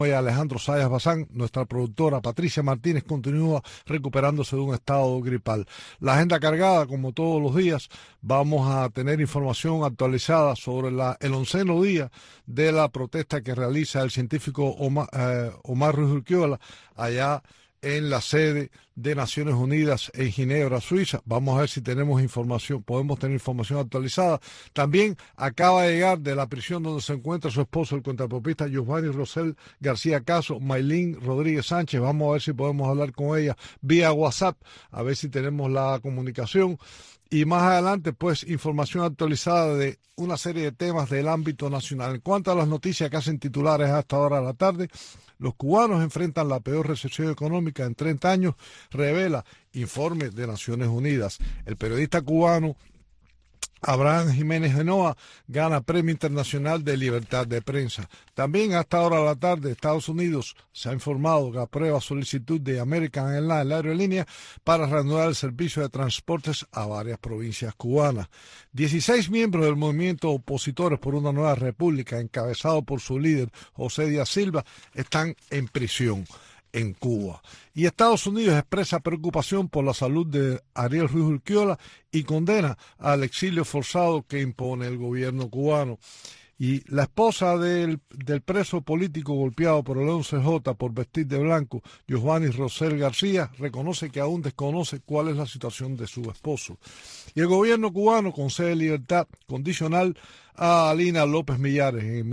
Hoy Alejandro Sayas Bazán, nuestra productora Patricia Martínez continúa recuperándose de un estado gripal. La agenda cargada, como todos los días, vamos a tener información actualizada sobre el 11º día de la protesta que realiza el científico Omar Ruiz Urquiola allá en la sede de Naciones Unidas en Ginebra, Suiza. Vamos a ver si tenemos información, podemos tener información actualizada. También acaba de llegar de la prisión donde se encuentra su esposo, el contrapopista Giovanni Rosell García Caso, Maylin Rodríguez Sánchez. Vamos a ver si podemos hablar con ella vía WhatsApp, a ver si tenemos la comunicación. Y más adelante, pues, información actualizada de una serie de temas del ámbito nacional. En cuanto a las noticias que hacen titulares a esta hora de la tarde, los cubanos enfrentan la peor recesión económica en 30 años, revela informe de Naciones Unidas. El periodista cubano Abraham Jiménez Genoa gana Premio Internacional de Libertad de Prensa. También a esta hora de la tarde, Estados Unidos se ha informado que aprueba solicitud de American Airlines, la aerolínea, para reanudar el servicio de transportes a varias provincias cubanas. 16 miembros del movimiento Opositores por una Nueva República, encabezado por su líder José Díaz Silva, están en prisión en Cuba. Y Estados Unidos expresa preocupación por la salud de Ariel Ruiz Urquiola y condena al exilio forzado que impone el gobierno cubano. Y la esposa del preso político golpeado por el 11J por vestir de blanco, Giovanni Rosell García, reconoce que aún desconoce cuál es la situación de su esposo. Y el gobierno cubano concede libertad condicional a Alina López Millares. En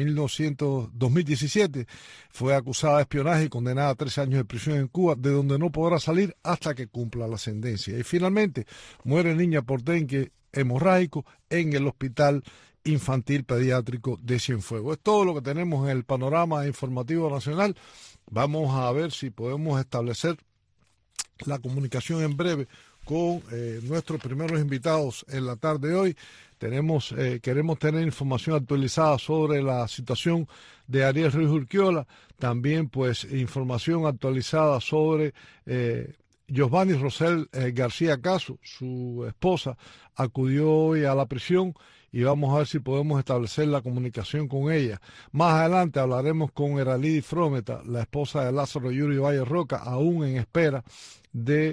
2017 fue acusada de espionaje y condenada a 13 años de prisión en Cuba, de donde no podrá salir hasta que cumpla la sentencia. Y finalmente muere niña por dengue hemorrágico en el hospital infantil pediátrico de Cienfuegos. Es todo lo que tenemos en el panorama informativo nacional. Vamos a ver si podemos establecer la comunicación en breve con nuestros primeros invitados en la tarde de hoy. Queremos tener información actualizada sobre la situación de Ariel Ruiz Urquiola, también pues información actualizada sobre Giovanni Rosell García Caso. Su esposa acudió hoy a la prisión y vamos a ver si podemos establecer la comunicación con ella. Más adelante hablaremos con Eralidi Frometa, la esposa de Lázaro Yuri Valle Roca, aún en espera de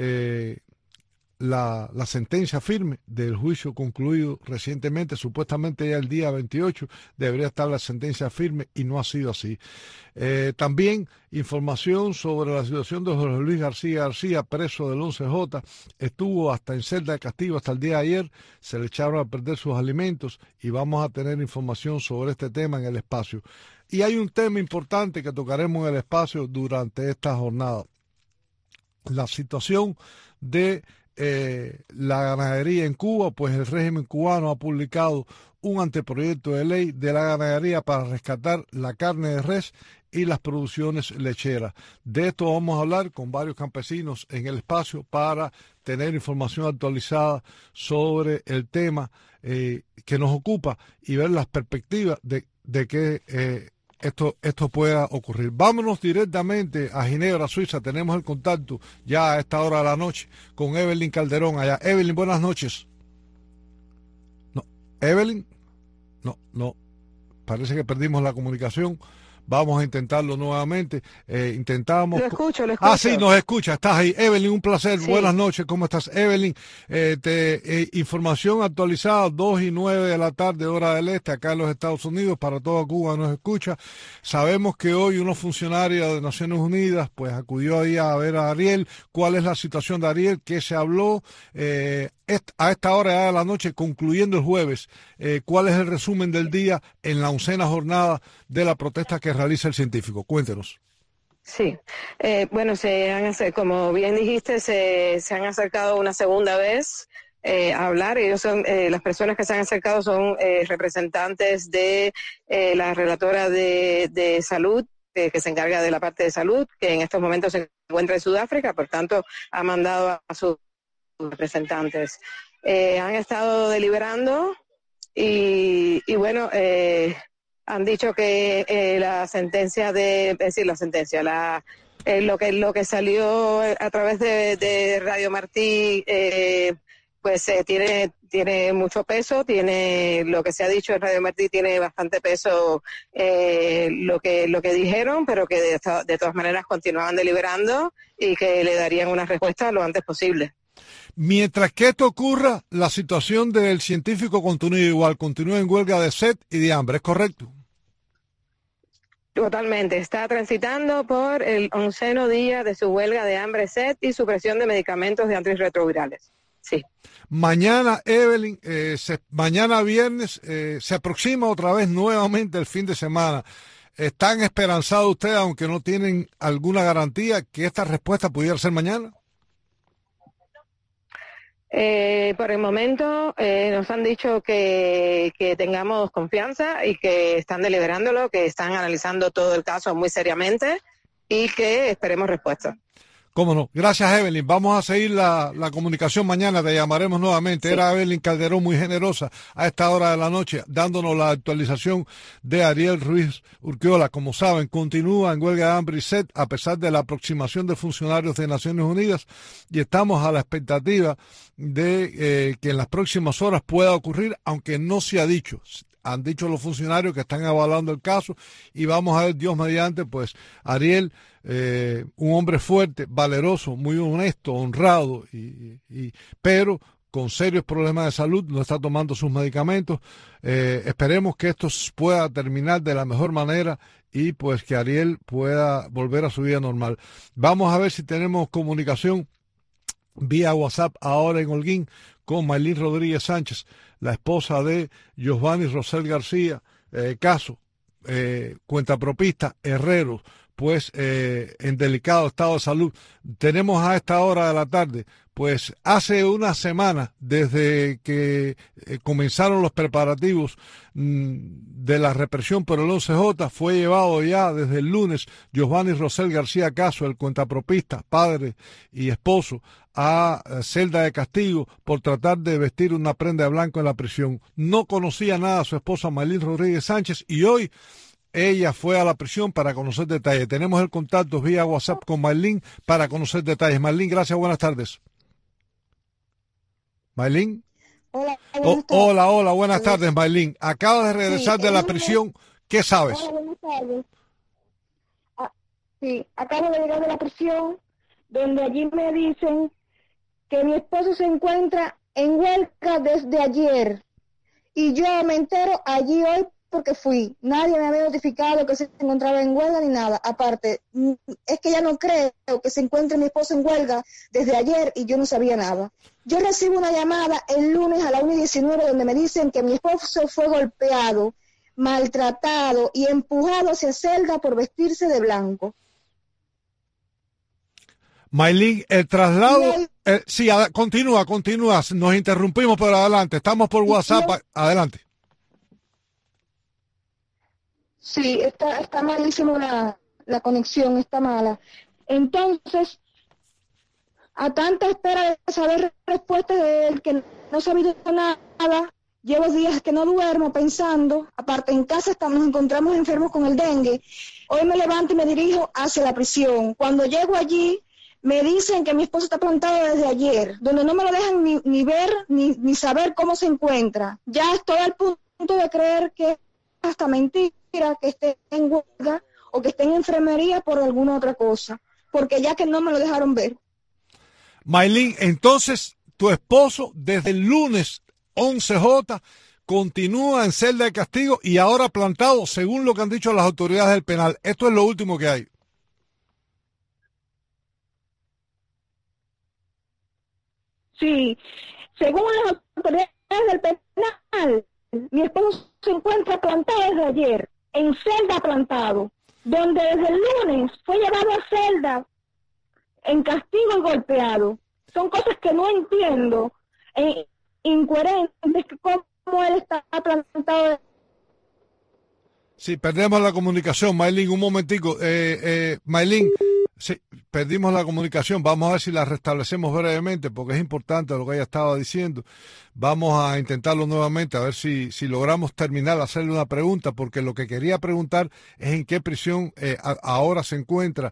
la sentencia firme del juicio concluido recientemente. Supuestamente ya el día 28 debería estar la sentencia firme y no ha sido así. También información sobre la situación de Jorge Luis García, preso del 11J. Estuvo hasta en celda de castigo hasta el día de ayer, se le echaron a perder sus alimentos y vamos a tener información sobre este tema en el espacio. Y hay un tema importante que tocaremos en el espacio durante esta jornada: la situación de la ganadería en Cuba. Pues el régimen cubano ha publicado un anteproyecto de ley de la ganadería para rescatar la carne de res y las producciones lecheras. De esto vamos a hablar con varios campesinos en el espacio para tener información actualizada sobre el tema que nos ocupa y ver las perspectivas de que esto pueda ocurrir. Vámonos directamente a Ginebra, Suiza. Tenemos el contacto ya a esta hora de la noche con Evelyn Calderón allá. Evelyn, buenas noches. No, Evelyn, no, parece que perdimos la comunicación. Vamos a intentarlo nuevamente. Intentamos. Lo escucho. Ah, sí, nos escucha. Estás ahí. Evelyn, un placer. Sí. Buenas noches. ¿Cómo estás, Evelyn? Información actualizada, 2:09 de la tarde, hora del este, acá en los Estados Unidos. Para toda Cuba nos escucha. Sabemos que hoy unos funcionarios de Naciones Unidas pues acudió ahí a ver a Ariel. ¿Cuál es la situación de Ariel? ¿Qué se habló? A esta hora ya de la noche, concluyendo el jueves, ¿cuál es el resumen del día en la 11ª jornada de la protesta que realiza el científico? Cuéntenos. Sí, bueno, como bien dijiste, se han acercado una segunda vez a hablar. Ellos son, las personas que se han acercado son representantes de la relatora de salud, que se encarga de la parte de salud, que en estos momentos se encuentra en Sudáfrica, por tanto ha mandado a sus representantes. Han estado deliberando y bueno, han dicho que lo que salió a través de Radio Martí pues tiene mucho peso, tiene lo que se ha dicho en Radio Martí, tiene bastante peso lo que dijeron, pero que de todas maneras continuaban deliberando y que le darían una respuesta lo antes posible. Mientras que esto ocurra, la situación del científico continúa igual, continúa en huelga de sed y de hambre, ¿es correcto? Totalmente, está transitando por el 11º día de su huelga de hambre, sed y supresión de medicamentos de antirretrovirales. Sí. Mañana, Evelyn, mañana viernes, se aproxima otra vez nuevamente el fin de semana. ¿Están esperanzados ustedes, aunque no tienen alguna garantía, que esta respuesta pudiera ser mañana? Por el momento nos han dicho que tengamos confianza y que están deliberándolo, que están analizando todo el caso muy seriamente y que esperemos respuesta. Cómo no. Gracias, Evelyn. Vamos a seguir la comunicación mañana. Te llamaremos nuevamente. Sí. Era Evelyn Calderón, muy generosa a esta hora de la noche, dándonos la actualización de Ariel Ruiz Urquiola. Como saben, continúa en huelga de hambre y sed a pesar de la aproximación de funcionarios de Naciones Unidas y estamos a la expectativa de que en las próximas horas pueda ocurrir, aunque no se ha dicho. Han dicho los funcionarios que están avalando el caso y vamos a ver, Dios mediante, pues Ariel, un hombre fuerte, valeroso, muy honesto, honrado, pero con serios problemas de salud, no está tomando sus medicamentos. Esperemos que esto pueda terminar de la mejor manera y pues que Ariel pueda volver a su vida normal. Vamos a ver si tenemos comunicación vía WhatsApp ahora en Holguín con Maylin Rodríguez Sánchez, la esposa de Giovanni Rosel García, caso, cuentapropista, herrero, pues en delicado estado de salud. Tenemos a esta hora de la tarde, pues hace una semana desde que comenzaron los preparativos de la represión por el 11J, fue llevado ya desde el lunes Giovanni Rosel García Caso, el cuentapropista, padre y esposo, a celda de castigo por tratar de vestir una prenda de blanco en la prisión. No conocía nada a su esposa Maylin Rodríguez Sánchez y hoy ella fue a la prisión para conocer detalles. Tenemos el contacto vía WhatsApp con Maylin para conocer detalles. Maylin, gracias, buenas tardes. Maylin. Hola, buenas tardes, Maylin. Acabas de regresar de la prisión, ¿qué sabes? Hola, buenas tardes. Sí, acabo de llegar de la prisión, donde allí me dicen que mi esposo se encuentra en huelga desde ayer. Y yo me entero allí hoy porque fui. Nadie me había notificado que se encontraba en huelga ni nada. Aparte, es que ya no creo que se encuentre mi esposo en huelga desde ayer y yo no sabía nada. Yo recibo una llamada el lunes a la 1:19 donde me dicen que mi esposo fue golpeado, maltratado y empujado hacia celda por vestirse de blanco. Maylin, el traslado... sí, continúa. Nos interrumpimos, pero adelante. Estamos por WhatsApp. Adelante. Sí, está malísimo la conexión, está mala. Entonces, a tanta espera de saber respuestas de él, que no he sabido nada, llevo días que no duermo pensando. Aparte, en casa nos encontramos enfermos con el dengue. Hoy me levanto y me dirijo hacia la prisión. Cuando llego allí, me dicen que mi esposo está plantado desde ayer, donde no me lo dejan ni ver ni saber cómo se encuentra. Ya estoy al punto de creer que es hasta mentira que esté en huelga o que esté en enfermería por alguna otra cosa, porque ya que no me lo dejaron ver. Maylin, entonces tu esposo desde el lunes 11J continúa en celda de castigo y ahora plantado, según lo que han dicho las autoridades del penal. Esto es lo último que hay. Sí, según las autoridades del penal, mi esposo se encuentra plantado desde ayer, en celda plantado, donde desde el lunes fue llevado a celda en castigo y golpeado. Son cosas que no entiendo, incoherentes, cómo él está plantado. Sí, perdemos la comunicación, Maylin, un momentico. Maylin, sí, perdimos la comunicación. Vamos a ver si la restablecemos brevemente, porque es importante lo que ella estaba diciendo. Vamos a intentarlo nuevamente, a ver si logramos terminar, hacerle una pregunta, porque lo que quería preguntar es en qué prisión ahora se encuentra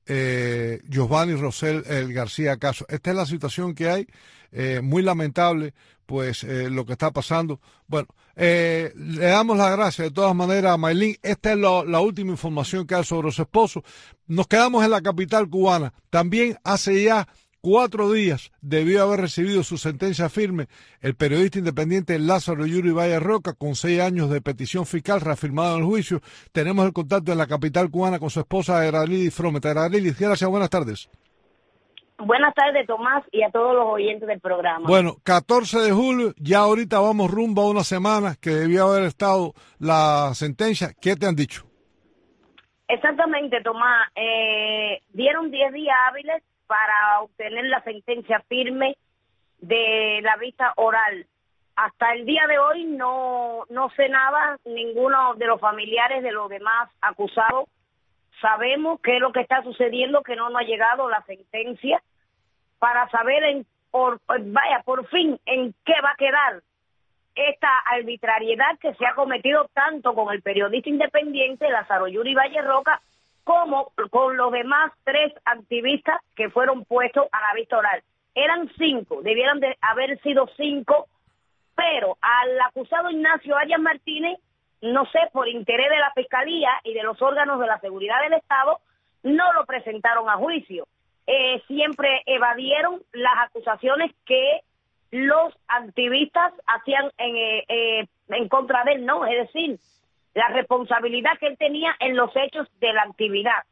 Giovanni Rosell el García Caso. Esta es la situación que hay, muy lamentable, pues lo que está pasando. Bueno, le damos las gracias de todas maneras a Maylin. Esta es la última información que hay sobre su esposo. Nos quedamos en la capital cubana. También hace ya 4 días debió haber recibido su sentencia firme el periodista independiente Lázaro Yuri Valle Roca, con 6 años de petición fiscal reafirmada en el juicio. Tenemos el contacto en la capital cubana con su esposa Eralidis Fromet. Eralidis, gracias, buenas tardes. Buenas tardes, Tomás, y a todos los oyentes del programa. Bueno, 14 de julio, ya ahorita vamos rumbo a una semana que debió haber estado la sentencia. ¿Qué te han dicho? Exactamente, Tomás. Dieron 10 días hábiles para obtener la sentencia firme de la vista oral. Hasta el día de hoy no sé nada, ninguno de los familiares de los demás acusados sabemos qué es lo que está sucediendo, que no nos ha llegado la sentencia para saber por fin en qué va a quedar esta arbitrariedad que se ha cometido tanto con el periodista independiente Lázaro Yuri Valle Roca como con los demás 3 activistas que fueron puestos a la vista oral. Eran 5, debieran de haber sido 5, pero al acusado Ignacio Arias Martínez, no sé, por interés de la Fiscalía y de los órganos de la seguridad del Estado, no lo presentaron a juicio. Siempre evadieron las acusaciones que los activistas hacían en contra de él, ¿no? Es decir, la responsabilidad que él tenía en los hechos de la actividad.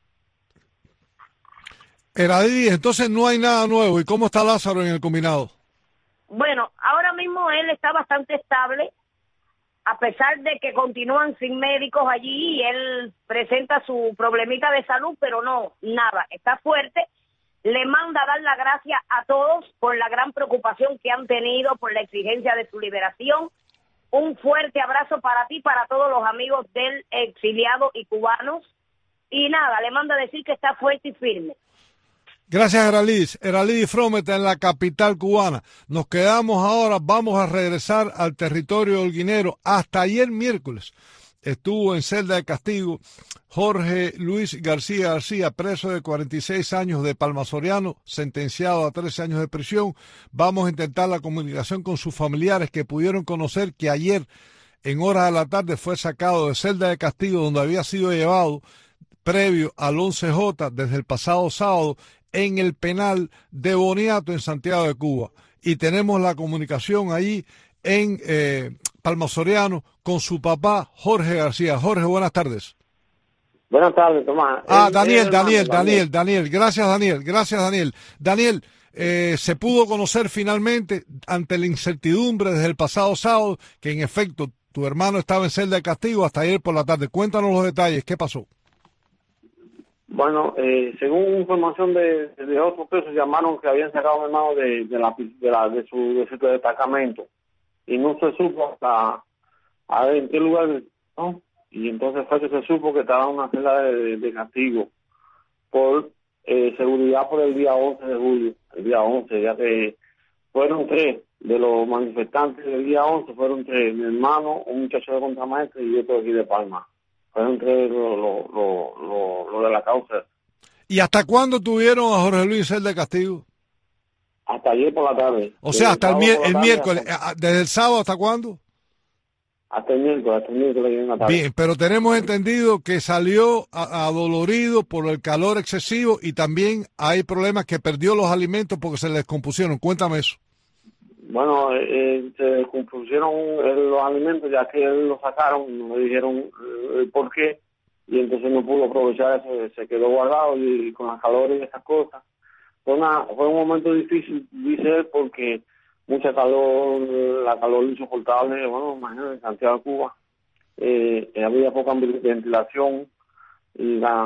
Eralidis, entonces no hay nada nuevo. ¿Y cómo está Lázaro en el combinado? Bueno, ahora mismo él está bastante estable, a pesar de que continúan sin médicos allí y él presenta su problemita de salud, pero no, nada, está fuerte. Le manda a dar la gracia a todos por la gran preocupación que han tenido por la exigencia de su liberación. Un fuerte abrazo para ti, para todos los amigos del exiliado y cubanos. Y nada, le manda a decir que está fuerte y firme. Gracias, Eralidis. Eralidis Fromet en la capital cubana. Nos quedamos ahora, vamos a regresar al territorio holguinero. Hasta ayer miércoles estuvo en celda de castigo Jorge Luis García García, preso de 46 años de Palma Soriano, sentenciado a 13 años de prisión. Vamos a intentar la comunicación con sus familiares, que pudieron conocer que ayer, en horas de la tarde, fue sacado de celda de castigo donde había sido llevado previo al 11J desde el pasado sábado en el penal de Boniato en Santiago de Cuba. Y tenemos la comunicación allí en Palma Soriano con su papá Jorge García. Jorge, buenas tardes. Buenas tardes, Tomás. Daniel. Gracias, Daniel. Daniel, se pudo conocer finalmente, ante la incertidumbre desde el pasado sábado, que en efecto tu hermano estaba en celda de castigo hasta ayer por la tarde. Cuéntanos los detalles, ¿qué pasó? Bueno, según información de otros presos, llamaron que habían sacado a mi hermano de su destacamento y no se supo hasta a ver en qué lugar, ¿no? Y entonces fue que se supo que estaba en una celda de castigo por seguridad por el día 11 de julio, el día 11, ya que fueron 3 de los manifestantes del día 11, fueron 3, mi hermano, un muchacho de contramaestre y otro aquí de Palma. Fueron 3 lo de la causa. ¿Y hasta cuándo tuvieron a Jorge Luis en celda de castigo? Hasta ayer por la tarde. O sea, hasta el miércoles. ¿Desde el sábado hasta cuándo? Hasta el miércoles en la tarde. Bien, pero tenemos entendido que salió adolorido por el calor excesivo y también hay problemas que perdió los alimentos porque se le descompusieron. Cuéntame eso. Bueno, se descompusieron los alimentos ya que lo sacaron, no le dijeron el por qué y entonces no pudo aprovechar eso, se quedó guardado y con las calores y esas cosas. Fue un momento difícil, dice él, porque mucha calor, la calor insoportable, bueno, imagínate, en Santiago de Cuba, había poca ventilación y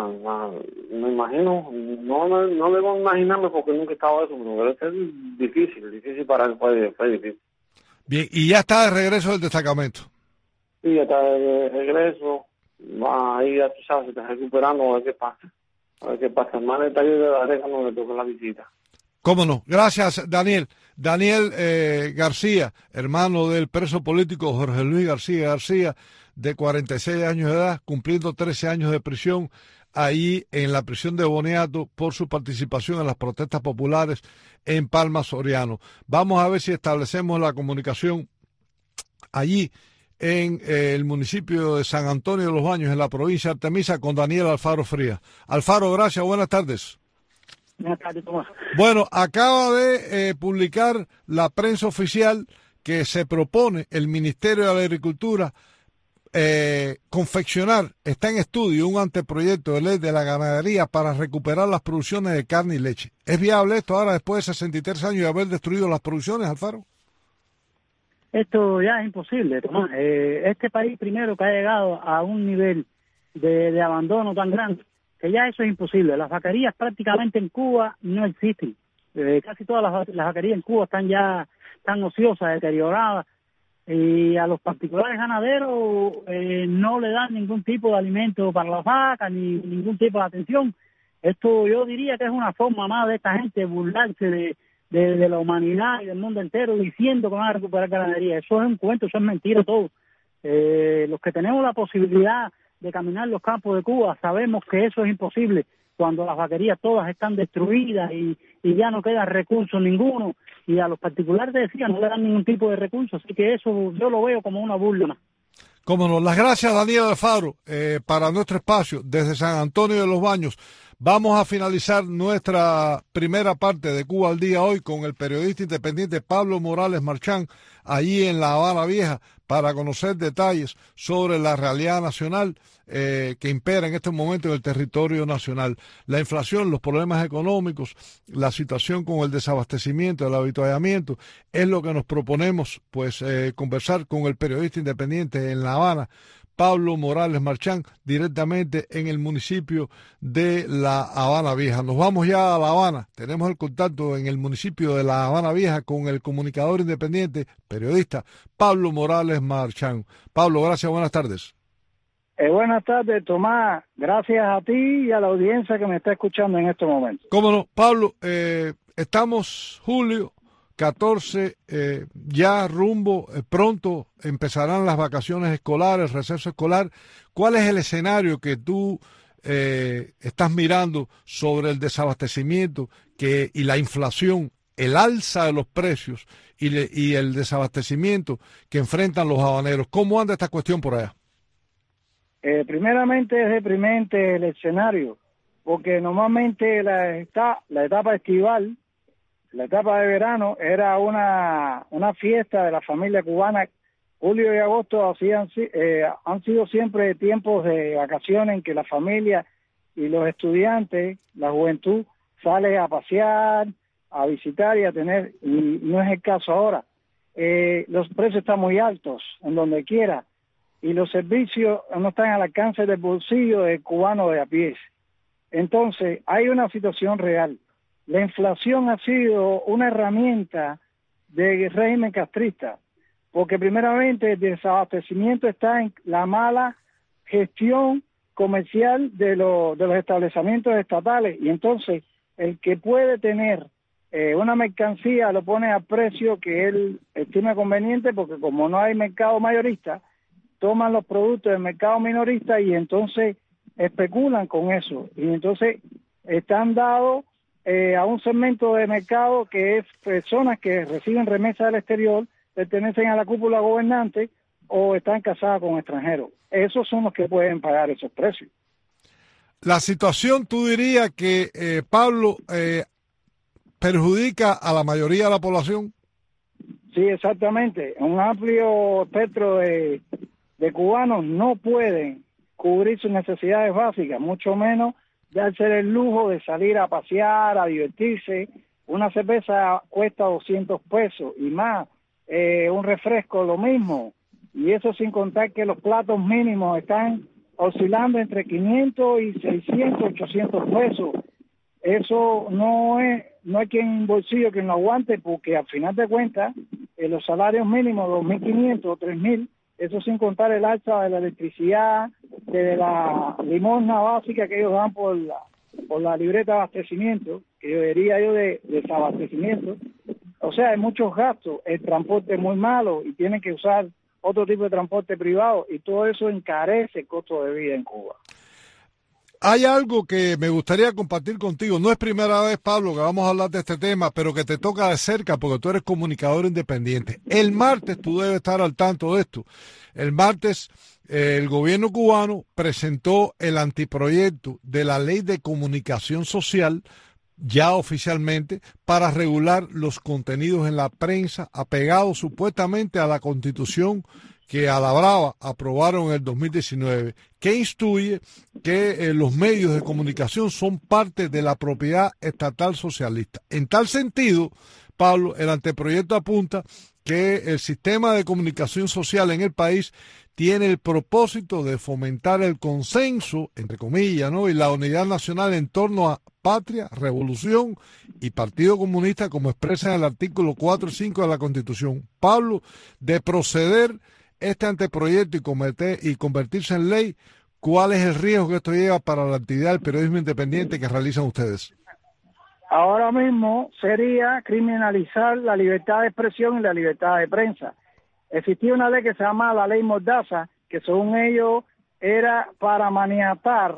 me imagino, no debo imaginarme porque nunca he estado eso, pero debe ser difícil para él, fue difícil. Bien, y ya está de regreso del destacamento. Sí, ya está de regreso, ahí ya tú sabes, se está recuperando, a ver qué pasa. El más detalle de la reja no le toca la visita. ¿Cómo no? Gracias, Daniel. Daniel García, hermano del preso político Jorge Luis García García, de 46 años de edad, cumpliendo 13 años de prisión ahí en la prisión de Boniato por su participación en las protestas populares en Palma Soriano. Vamos a ver si establecemos la comunicación allí en el municipio de San Antonio de los Baños, en la provincia de Artemisa, con Daniel Alfaro Frías. Alfaro, gracias, buenas tardes. Buenas tardes, Tomás. Bueno, acaba de publicar la prensa oficial que se propone el Ministerio de la Agricultura confeccionar, está en estudio un anteproyecto de ley de la ganadería para recuperar las producciones de carne y leche. ¿Es viable esto ahora después de 63 años de haber destruido las producciones, Alfaro? Esto ya es imposible, Tomás. Este país primero que ha llegado a un nivel de abandono tan grande que ya eso es imposible. Las vaquerías prácticamente en Cuba no existen. Casi todas las vaquerías en Cuba están ya tan ociosas, deterioradas, y a los particulares ganaderos no le dan ningún tipo de alimento para las vacas ni ningún tipo de atención. Esto yo diría que es una forma más de esta gente burlarse de la humanidad y del mundo entero diciendo que van a recuperar ganadería. Eso es un cuento, eso es mentira todo. Los que tenemos la posibilidad de caminar los campos de Cuba sabemos que eso es imposible cuando las vaquerías todas están destruidas y ya no queda recursos ninguno, y a los particulares decía no le dan ningún tipo de recursos, así que eso yo lo veo como una burla. Cómo no, las gracias Daniel Alfaro para nuestro espacio desde San Antonio de los Baños. Vamos a finalizar nuestra primera parte de Cuba al Día hoy con el periodista independiente Pablo Morales Marchán, allí en La Habana Vieja, para conocer detalles sobre la realidad nacional que impera en este momento en el territorio nacional. La inflación, los problemas económicos, la situación con el desabastecimiento, el avituallamiento, es lo que nos proponemos pues conversar con el periodista independiente en La Habana, Pablo Morales Marchán, directamente en el municipio de La Habana Vieja. Nos vamos ya a La Habana. Tenemos el contacto en el municipio de La Habana Vieja con el comunicador independiente, periodista Pablo Morales Marchán. Pablo, gracias, buenas tardes. Buenas tardes, Tomás. Gracias a ti y a la audiencia que me está escuchando en estos momentos. Cómo no, Pablo, estamos julio 14, ya rumbo, pronto empezarán las vacaciones escolares, el receso escolar. ¿Cuál es el escenario que tú estás mirando sobre el desabastecimiento y la inflación, el alza de los precios y el desabastecimiento que enfrentan los habaneros? ¿Cómo anda esta cuestión por allá? Primeramente es deprimente el escenario, porque normalmente la etapa estival, la etapa de verano, era una fiesta de la familia cubana. Julio y agosto han sido siempre tiempos de vacaciones en que la familia y los estudiantes, la juventud, sale a pasear, a visitar y a tener, y no es el caso ahora. Los precios están muy altos en donde quiera, y los servicios no están al alcance del bolsillo del cubano de a pie. Entonces, hay una situación real. La inflación ha sido una herramienta del régimen castrista, porque primeramente el desabastecimiento está en la mala gestión comercial de los establecimientos estatales, y entonces el que puede tener una mercancía lo pone a precio que él estime conveniente, porque como no hay mercado mayorista, toman los productos del mercado minorista y entonces especulan con eso, y entonces están dados a un segmento de mercado que es personas que reciben remesas del exterior, pertenecen a la cúpula gobernante o están casadas con extranjeros. Esos son los que pueden pagar esos precios. La situación, tú dirías que, Pablo, perjudica a la mayoría de la población. Sí, exactamente. Un amplio espectro de cubanos no pueden cubrir sus necesidades básicas, mucho menos darse el lujo de salir a pasear, a divertirse. Una cerveza cuesta 200 pesos y más, un refresco lo mismo, y eso sin contar que los platos mínimos están oscilando entre 500 y 600, 800 pesos. Eso no hay quien bolsillo que lo aguante, porque al final de cuentas los salarios mínimos 2.500 o 3.000, eso sin contar el alza de la electricidad, de la limosna básica que ellos dan por la libreta de abastecimiento, que yo diría yo de desabastecimiento. O sea, hay muchos gastos, el transporte es muy malo y tienen que usar otro tipo de transporte privado, y todo eso encarece el costo de vida en Cuba. Hay algo que me gustaría compartir contigo. No es primera vez, Pablo, que vamos a hablar de este tema, pero que te toca de cerca porque tú eres comunicador independiente. El martes, tú debes estar al tanto de esto. El martes, el gobierno cubano presentó el anteproyecto de la Ley de Comunicación Social, ya oficialmente, para regular los contenidos en la prensa, apegados supuestamente a la Constitución que a la brava aprobaron en el 2019, que instruye que los medios de comunicación son parte de la propiedad estatal socialista. En tal sentido, Pablo, el anteproyecto apunta que el sistema de comunicación social en el país tiene el propósito de fomentar el consenso, entre comillas, ¿no?, y la unidad nacional en torno a patria, revolución y Partido Comunista, como expresa en el artículo 4 y 5 de la Constitución. Pablo, de proceder este anteproyecto y convertirse en ley, ¿cuál es el riesgo que esto lleva para la actividad del periodismo independiente que realizan ustedes? Ahora mismo sería criminalizar la libertad de expresión y la libertad de prensa. Existía una ley que se llama la Ley Mordaza, que según ellos era para maniatar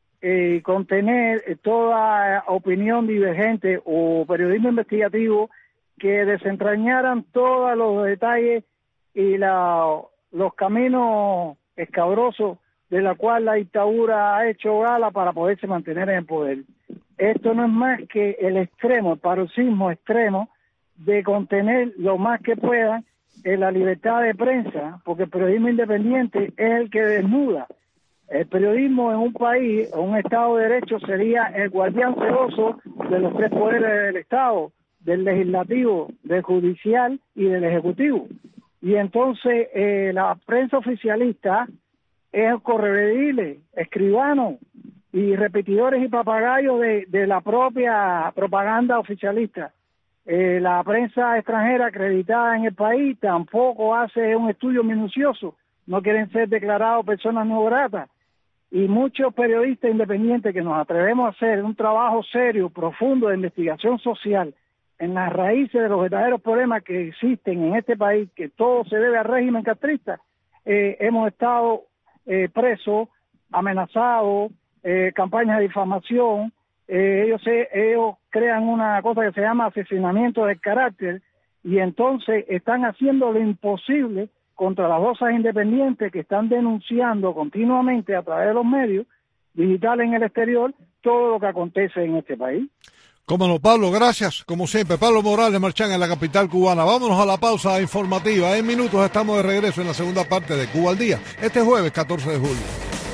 y contener toda opinión divergente o periodismo investigativo que desentrañaran todos los detalles y los caminos escabrosos de la cual la dictadura ha hecho gala para poderse mantener en el poder. Esto no es más que el extremo, el paroxismo extremo de contener lo más que puedan la libertad de prensa, porque el periodismo independiente es el que desnuda. El periodismo en un país, en un Estado de Derecho, sería el guardián celoso de los tres poderes del Estado, del legislativo, del judicial y del ejecutivo. Y entonces la prensa oficialista es correvediles, escribanos y repetidores y papagayos de la propia propaganda oficialista. La prensa extranjera acreditada en el país tampoco hace un estudio minucioso, no quieren ser declarados personas no gratas. Y muchos periodistas independientes que nos atrevemos a hacer un trabajo serio, profundo de investigación social en las raíces de los verdaderos problemas que existen en este país, que todo se debe al régimen castrista, hemos estado presos, amenazados, campañas de difamación. Ellos crean una cosa que se llama asesinamiento del carácter y entonces están haciendo lo imposible contra las voces independientes que están denunciando continuamente a través de los medios digitales en el exterior todo lo que acontece en este país. Cómo no, Pablo, gracias, como siempre. Pablo Morales Marchán en la capital cubana. Vámonos a la pausa informativa. En minutos estamos de regreso en la segunda parte de Cuba al Día, este jueves 14 de julio.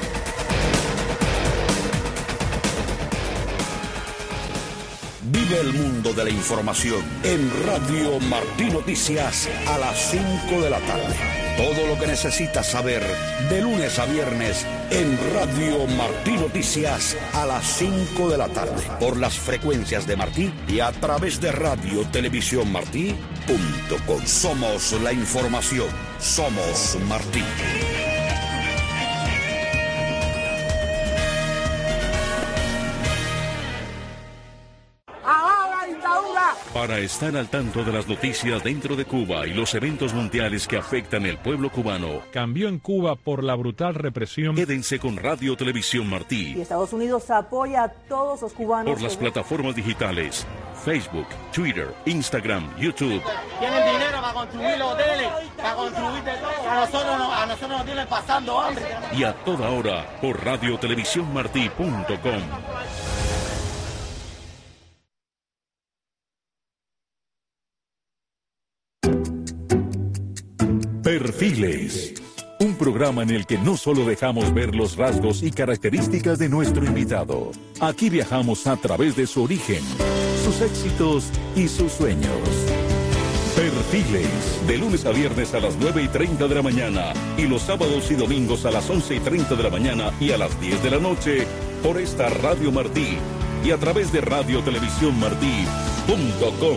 Vive el mundo de la información en Radio Martí Noticias a las 5 de la tarde. Todo lo que necesitas saber de lunes a viernes en Radio Martí Noticias a las 5 de la tarde. Por las frecuencias de Martí y a través de radiotelevisiónmartí.com. Somos la información. Somos Martí. Para estar al tanto de las noticias dentro de Cuba y los eventos mundiales que afectan el pueblo cubano, cambió en Cuba por la brutal represión. Quédense con Radio Televisión Martí. Y Estados Unidos apoya a todos los cubanos. Por las plataformas digitales, Facebook, Twitter, Instagram, YouTube. Tienen dinero para construir los hoteles, para construir de todo. A nosotros nos tienen pasando hambre. Y a toda hora por radiotelevisiónmartí.com. Perfiles, un programa en el que no solo dejamos ver los rasgos y características de nuestro invitado. Aquí viajamos a través de su origen, sus éxitos y sus sueños. Perfiles, de lunes a viernes a las 9:30 de la mañana y los sábados y domingos a las 11:30 de la mañana y a las 10 de la noche por esta Radio Martí y a través de radiotelevisiónmartí.com.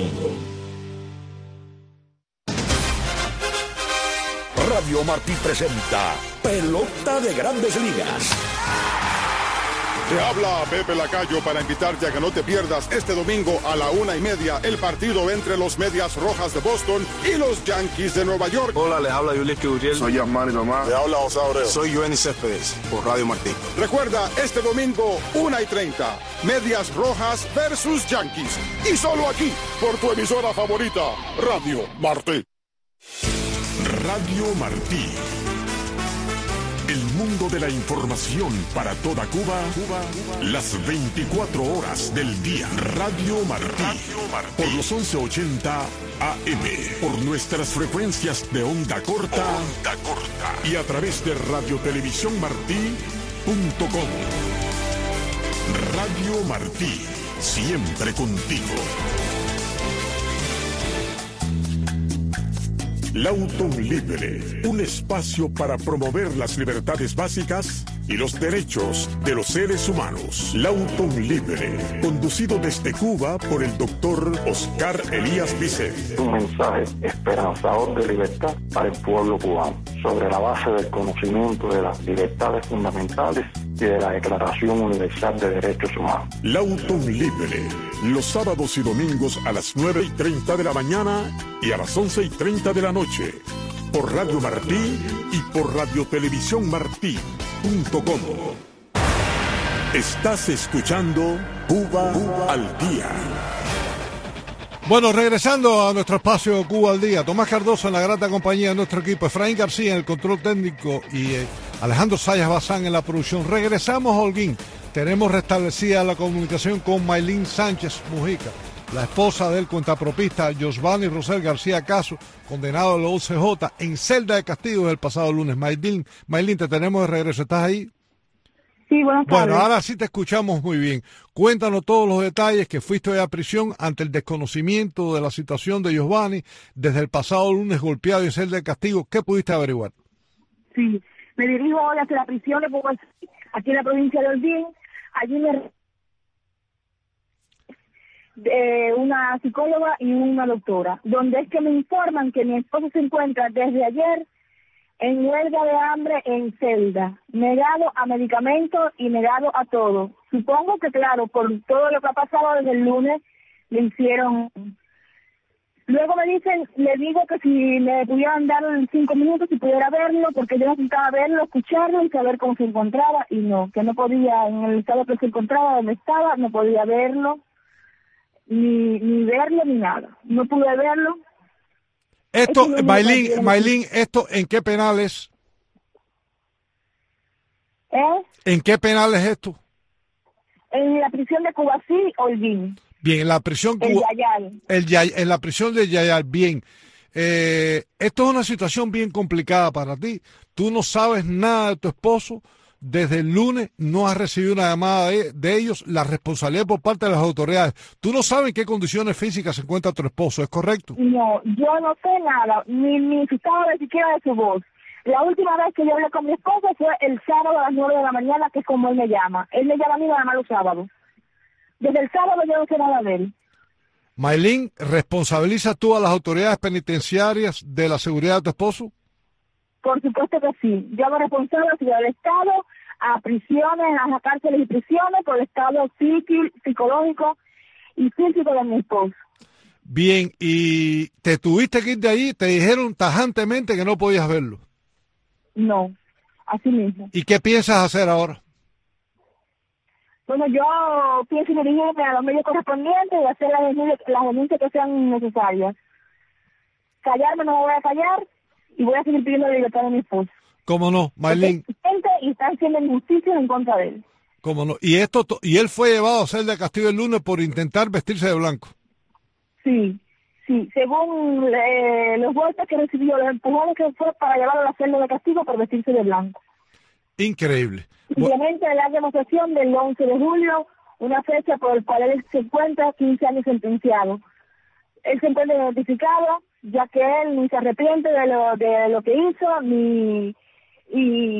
Radio Martí presenta Pelota de Grandes Ligas. Te habla Pepe Lacayo para invitarte a que no te pierdas este domingo a la 1:30 el partido entre los Medias Rojas de Boston y los Yankees de Nueva York. Hola, les habla Yulieski Gutiérrez. Soy Yasmani Tomás. Le habla José Abreu. Soy Joenny Céspedes por Radio Martín. Recuerda, este domingo 1:30, Medias Rojas versus Yankees. Y solo aquí, por tu emisora favorita, Radio Martí. Radio Martí. El mundo de la información para toda Cuba, las 24 horas del día. Radio Martí, por los 1180 AM, por nuestras frecuencias de onda corta, y a través de radiotelevisiónmartí.com. Radio Martí, siempre contigo. Lautun Libre, un espacio para promover las libertades básicas y los derechos de los seres humanos. Lautun Libre, conducido desde Cuba por el doctor Oscar Elías Vicente. Un mensaje esperanzador de libertad para el pueblo cubano, sobre la base del conocimiento de las libertades fundamentales y de la Declaración Universal de Derechos Humanos. Lautun Libre, los sábados y domingos a las 9:30 de la mañana y a las 11:30 de la noche, por Radio Martí y por radiotelevisiónmartí.com. Estás escuchando Cuba al Día. Bueno, regresando a nuestro espacio Cuba al Día, Tomás Cardoso en la grata compañía de nuestro equipo, Efraín García en el control técnico y Alejandro Sayas Bazán en la producción. Regresamos a Holguín. Tenemos restablecida la comunicación con Maylin Sánchez Mujica, la esposa del cuentapropista Josvani Rosel García Caso, condenado a la OCJ en celda de castigo el pasado lunes. Maylin, te tenemos de regreso. ¿Estás ahí? Sí, buenas tardes. Bueno, ahora sí te escuchamos muy bien. Cuéntanos todos los detalles, que fuiste a prisión ante el desconocimiento de la situación de Josvani desde el pasado lunes golpeado en celda de castigo. ¿Qué pudiste averiguar? Sí, me dirijo hoy hacia la prisión de Puebla, aquí en la provincia de Holguín. Allí una psicóloga y una doctora, donde es que me informan que mi esposo se encuentra desde ayer en huelga de hambre en celda, negado a medicamentos y negado a todo. Supongo que, claro, por todo lo que ha pasado desde el lunes, le hicieron... Luego me dicen, le digo que si me pudieran dar 5 minutos, si pudiera verlo, porque yo necesitaba verlo, escucharlo y saber cómo se encontraba, y no, que no podía, en el estado que se encontraba, donde estaba, no podía verlo, ni verlo, ni nada. No pude verlo. Esto, Maylin, ¿esto en qué penal es? ¿En qué penal es esto? En la prisión de Cubasí, Holguín. Bien, en la prisión... Yayal. En la prisión de Yayal, bien. Esto es una situación bien complicada para ti. Tú no sabes nada de tu esposo. Desde el lunes no has recibido una llamada de ellos, la responsabilidad por parte de las autoridades. Tú no sabes en qué condiciones físicas se encuentra tu esposo, ¿es correcto? No, yo no sé nada, ni siquiera de su voz. La última vez que yo hablé con mi esposo fue el sábado a las 9 de la mañana, que es como él me llama. Él me llama a mí nada más los sábados. Desde el sábado yo no sé nada de él. Maylin, ¿responsabilizas tú a las autoridades penitenciarias de la seguridad de tu esposo? Por supuesto que sí. Yo hago responsable del Estado, a prisiones, a las cárceles y prisiones, por el estado psicológico y físico de mi esposo. Bien, y te tuviste que ir de ahí, te dijeron tajantemente que no podías verlo. No, así mismo. ¿Y qué piensas hacer ahora? Bueno, yo pienso dirigirme a los medios correspondientes y hacer las denuncias que sean necesarias. Callarme no me voy a callar y voy a seguir pidiendo la libertad de mi esposo. ¿Cómo no, Maylin? Y están haciendo injusticias en contra de él. ¿Cómo no? Y él fue llevado a celda de castigo el lunes por intentar vestirse de blanco. Sí. Según los golpes que recibió, los empujones que fue para llevarlo a la celda de castigo por vestirse de blanco. Increíble. Simplemente la demostración del 11 de julio, una fecha por la cual él se encuentra 15 años sentenciado. Él se encuentra identificado, ya que él ni se arrepiente de lo que hizo,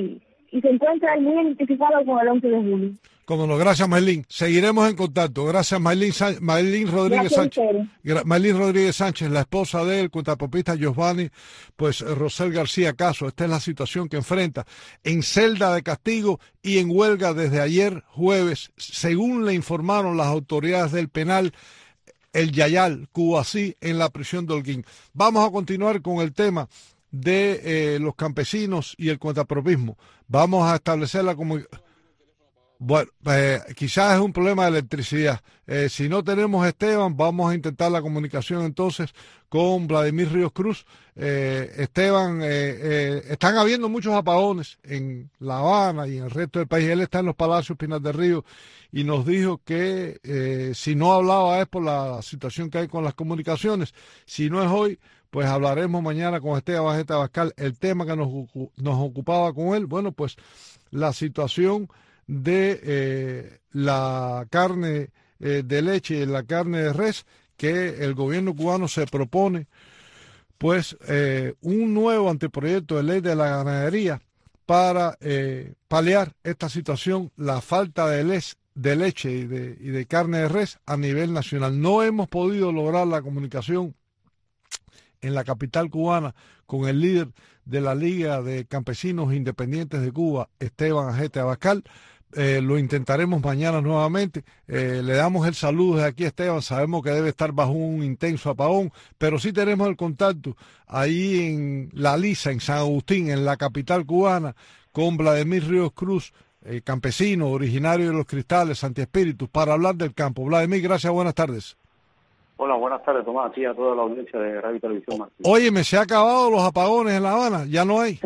y se encuentra muy identificado con el 11 de julio. Como no, gracias Maylin. Seguiremos en contacto. Gracias Maylin Rodríguez Sánchez. Maylin Rodríguez Sánchez, la esposa del cuentapropista Giovanni, pues Rosel García Caso. Esta es la situación que enfrenta en celda de castigo y en huelga desde ayer jueves, según le informaron las autoridades del penal El Yayal, Cubasí, en la prisión de Holguín. Vamos a continuar con el tema de los campesinos y el cuentapropismo. Vamos a establecer la comunicación. Bueno, quizás es un problema de electricidad. Si no tenemos a Esteban, vamos a intentar la comunicación entonces con Vladimir Ríos Cruz. Esteban, están habiendo muchos apagones en La Habana y en el resto del país. Él está en los Palacios Pinar del Río y nos dijo que si no hablaba es por la situación que hay con las comunicaciones. Si no es hoy, pues hablaremos mañana con Esteban Bajeta Abascal. El tema que nos ocupaba con él, bueno, pues la situación de la carne de leche y la carne de res, que el gobierno cubano se propone pues un nuevo anteproyecto de ley de la ganadería para paliar esta situación, la falta de leche y de carne de res a nivel nacional. No hemos podido lograr la comunicación en la capital cubana con el líder de la Liga de Campesinos Independientes de Cuba, Esteban Bajeta Abascal. Lo intentaremos mañana nuevamente. Le damos el saludo desde aquí a Esteban. Sabemos que debe estar bajo un intenso apagón, pero sí tenemos el contacto ahí en La Lisa, en San Agustín, en la capital cubana, con Vladimir Ríos Cruz, campesino, originario de Los Cristales, Santi Espíritu, para hablar del campo. Vladimir, gracias, buenas tardes. Hola, buenas tardes, Tomás, aquí a toda la audiencia de Radio y Televisión Martín. Óyeme, ¿se ha acabado los apagones en La Habana? ¿Ya no hay?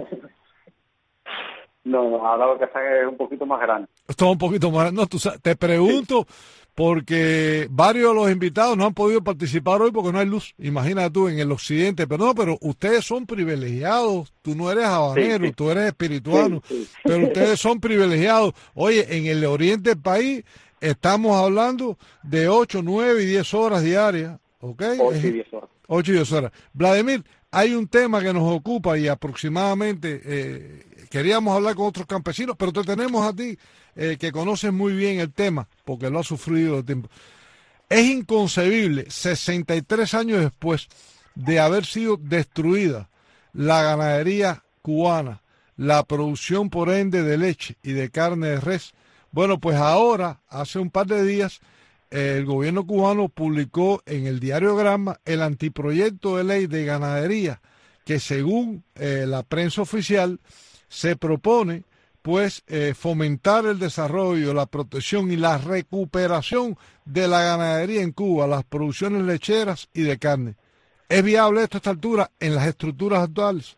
No, ahora lo que están es un poquito más grande. Esto es un poquito más grande. No, te pregunto, porque varios de los invitados no han podido participar hoy porque no hay luz. Imagínate tú, en el occidente. Pero no, pero ustedes son privilegiados. Tú no eres habanero, sí. Tú eres espirituano. Sí. Pero ustedes son privilegiados. Oye, en el oriente del país estamos hablando de 8, 9 y 10 horas diarias. ¿Ok? 8 y 10 horas. 8 y 10 horas. Vladimir, hay un tema que nos ocupa y aproximadamente... queríamos hablar con otros campesinos, pero te tenemos a ti, que conoces muy bien el tema, porque lo has sufrido de tiempo. Es inconcebible, 63 años después de haber sido destruida la ganadería cubana, la producción por ende de leche y de carne de res. Bueno, pues ahora, hace un par de días, el gobierno cubano publicó en el diario Granma el anteproyecto de ley de ganadería, que según la prensa oficial, se propone pues fomentar el desarrollo, la protección y la recuperación de la ganadería en Cuba, las producciones lecheras y de carne. ¿Es viable esto a esta altura en las estructuras actuales?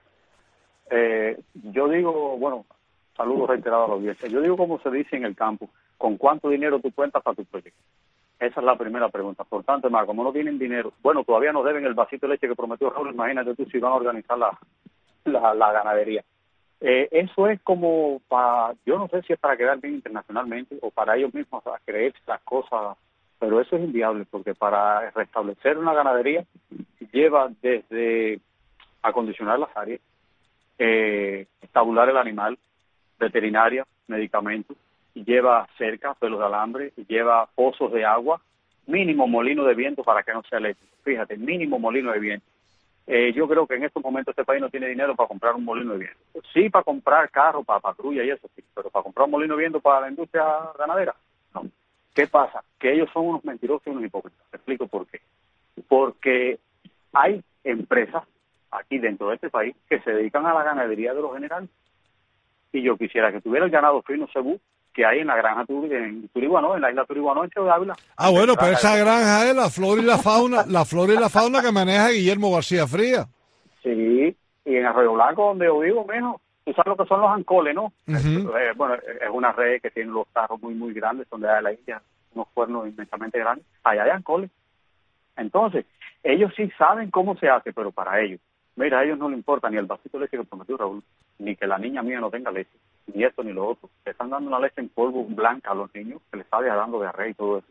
Yo digo, bueno, saludos reiterados a la audiencia. Yo digo como se dice en el campo, ¿con cuánto dinero tú cuentas para tu proyecto? Esa es la primera pregunta. Por tanto, hermano, como no tienen dinero, bueno, todavía nos deben el vasito de leche que prometió Raúl, imagínate tú si van a organizar la ganadería. Eso es como para, yo no sé si es para quedar bien internacionalmente o para ellos mismos a creerse las cosas, pero eso es inviable porque para restablecer una ganadería lleva desde acondicionar las áreas, estabular el animal, veterinaria, medicamentos, y lleva cercas, pelos de alambre, y lleva pozos de agua, mínimo molino de viento para que no sea eléctrico. Fíjate, mínimo molino de viento. Yo creo que en estos momentos este país no tiene dinero para comprar un molino de viento. Sí, para comprar carros, para patrulla y eso sí, pero para comprar un molino de viento para la industria ganadera, no. ¿Qué pasa? Que ellos son unos mentirosos y unos hipócritas. Te explico por qué. Porque hay empresas aquí dentro de este país que se dedican a la ganadería de los generales. Y yo quisiera que tuviera el ganado fino cebú que hay en la granja en Turiguano, en la isla Turiguano, en Cheo de Ávila. Ah, bueno, pero esa granja es la flora y la fauna que maneja Guillermo García Fría. Sí, y en Arroyo Blanco, donde yo vivo, mijo, tú sabes lo que son los ancoles, ¿no? Bueno, es una red que tiene los tarros muy, muy grandes, donde hay la India, unos cuernos inmensamente grandes. Allá hay ancoles. Entonces, ellos sí saben cómo se hace, pero para ellos, mira, a ellos no les importa ni el vasito de leche que prometió Raúl, ni que la niña mía no tenga leche, ni esto ni lo otro. Le están dando una leche en polvo blanca a los niños, que les está dando diarrea y todo eso.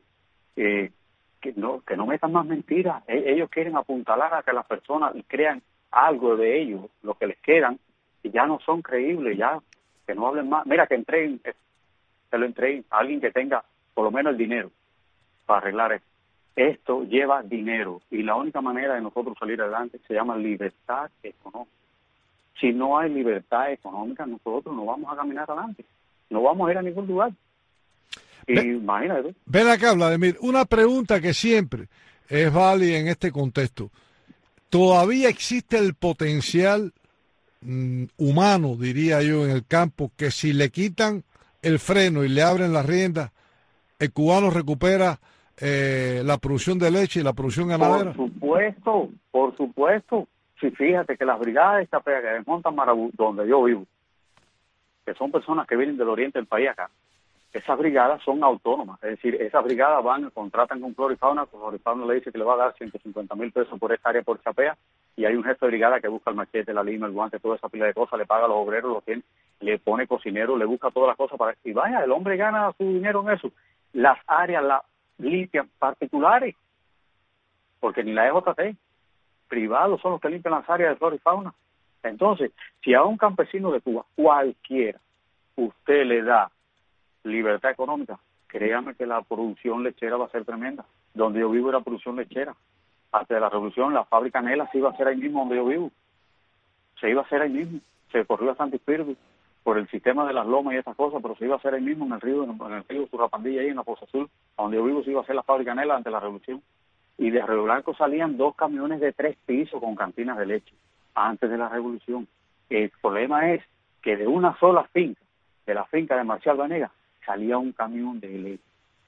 Que no metan más mentiras. Ellos quieren apuntalar a que las personas crean algo de ellos, lo que les quedan, y ya no son creíbles, ya que no hablen más. Mira, que entreguen, que lo entreguen a alguien que tenga por lo menos el dinero para arreglar esto. Esto lleva dinero y la única manera de nosotros salir adelante se llama libertad económica. Si no hay libertad económica, nosotros no vamos a caminar adelante, no vamos a ir a ningún lugar. Y imagínate. Ven acá, Vladimir, una pregunta que siempre es válida en este contexto. ¿Todavía existe el potencial humano, diría yo, en el campo, que si le quitan el freno y le abren las riendas, el cubano recupera la producción de leche y la producción ganadera? Por supuesto. Si fíjate que las brigadas de Chapea que desmontan Marabú, donde yo vivo, que son personas que vienen del oriente del país acá, esas brigadas son autónomas, es decir, esas brigadas van, contratan con Florifauna, Florifauna le dice que le va a dar 150,000 pesos por hectárea por Chapea, y hay un jefe de brigada que busca el machete, la lima, el guante, toda esa pila de cosas, le paga a los obreros, lo tiene, le pone cocinero, le busca todas las cosas para... Y vaya, el hombre gana su dinero en eso. Las áreas las limpian particulares, porque ni la EJT, privados son los que limpian las áreas de flora y fauna. Entonces, si a un campesino de Cuba, cualquiera, usted le da libertad económica, créame que la producción lechera va a ser tremenda. Donde yo vivo era producción lechera. Antes de la revolución, la fábrica Nela se iba a hacer ahí mismo donde yo vivo. Se iba a hacer ahí mismo. Se corrió a Santo Espíritu por el sistema de las lomas y esas cosas, pero se iba a hacer ahí mismo en el río Surrapandilla, ahí en la Poza Azul, donde yo vivo se iba a hacer la fábrica Nela antes de la revolución. Y de Río Blanco salían 2 camiones de 3 pisos con cantinas de leche antes de la revolución. El problema es que de una sola finca, de la finca de Marcial Vanegas, salía un camión de leche.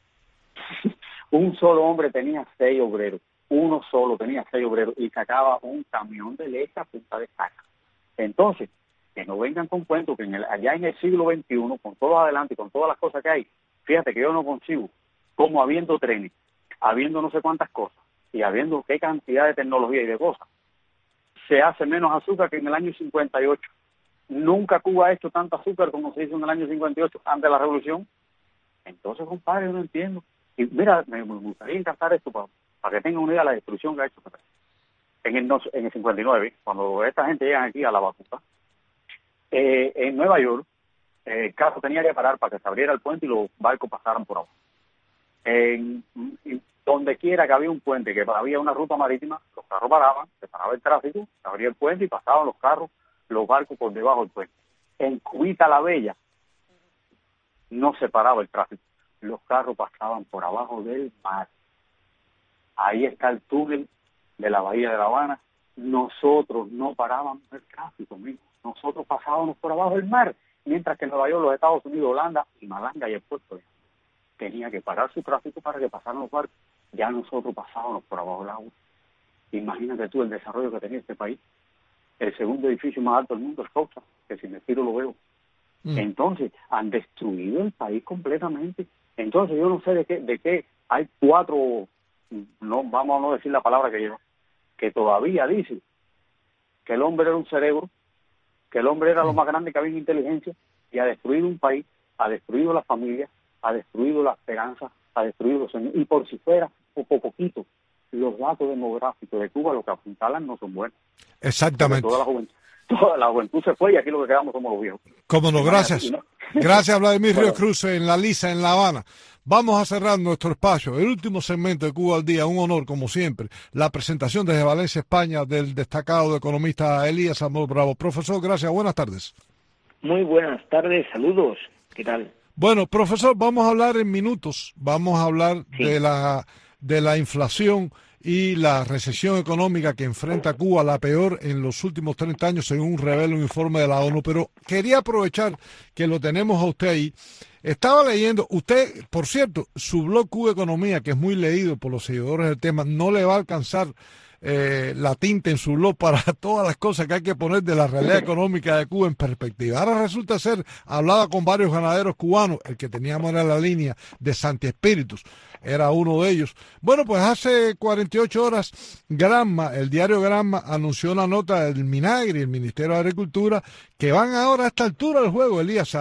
Un solo hombre tenía 6 obreros, uno solo tenía 6 obreros y sacaba un camión de leche a punta de saca. Entonces, que no vengan con cuentos que allá en el siglo XXI, con todo adelante y con todas las cosas que hay, fíjate que yo no consigo, como habiendo trenes, habiendo no sé cuántas cosas, y habiendo qué cantidad de tecnología y de cosas, se hace menos azúcar que en el año 58. Nunca Cuba ha hecho tanto azúcar como se hizo en el año 58, antes de la revolución. Entonces, compadre, yo no entiendo. Y mira, me gustaría encantar esto para que tengan una idea de la destrucción que ha hecho. En el 59, cuando esta gente llega aquí a la Batuta, en Nueva York, el carro tenía que parar para que se abriera el puente y los barcos pasaran por abajo. Donde quiera que había un puente, que había una ruta marítima, los carros paraban, se paraba el tráfico, se abría el puente y pasaban los carros, los barcos por debajo del puente. En Cubita la Bella no se paraba el tráfico, los carros pasaban por abajo del mar. Ahí está el túnel de la Bahía de La Habana. Nosotros no parábamos el tráfico, amigo. Nosotros pasábamos por abajo del mar, mientras que en Nueva York, los Estados Unidos, Holanda y Malanga y el puerto tenía que parar su tráfico para que pasaran los barcos. Ya nosotros pasábamos por abajo del agua. Imagínate tú el desarrollo que tenía este país. El segundo edificio más alto del mundo es Coxa, que si me tiro lo veo. Entonces, han destruido el país completamente. Entonces, yo no sé de qué hay 4, no vamos a no decir la palabra que todavía dice que el hombre era un cerebro, que el hombre era lo más grande que había en inteligencia, y ha destruido un país, ha destruido las familias, ha destruido la esperanza, ha destruido los sueños. Y por si fuera poquito, los datos demográficos de Cuba, lo que apuntalan, no son buenos. Exactamente. Toda la juventud se fue y aquí lo que quedamos somos los viejos. Cómo no, gracias. Gracias, Vladimir Ríos Cruz, en La Lisa, en La Habana. Vamos a cerrar nuestro espacio, el último segmento de Cuba al Día. Un honor, como siempre, la presentación desde Valencia, España, del destacado economista Elías Amor Bravo. Profesor, gracias, buenas tardes. Muy buenas tardes, saludos. ¿Qué tal? Bueno, profesor, vamos a hablar en minutos, vamos a hablar de la inflación y la recesión económica que enfrenta Cuba, la peor en los últimos 30 años, según revela un informe de la ONU. Pero quería aprovechar que lo tenemos a usted ahí. Estaba leyendo, usted, por cierto, su blog Cuba Economía, que es muy leído por los seguidores del tema, no le va a alcanzar la tinta en su blog para todas las cosas que hay que poner de la realidad económica de Cuba en perspectiva. Ahora resulta ser, hablaba con varios ganaderos cubanos, el que teníamos era la línea de Santi Espíritus, era uno de ellos. Bueno, pues hace 48 horas, Granma, el diario Granma, anunció una nota del Minagri, el Ministerio de Agricultura, que van ahora a esta altura del juego, Elías,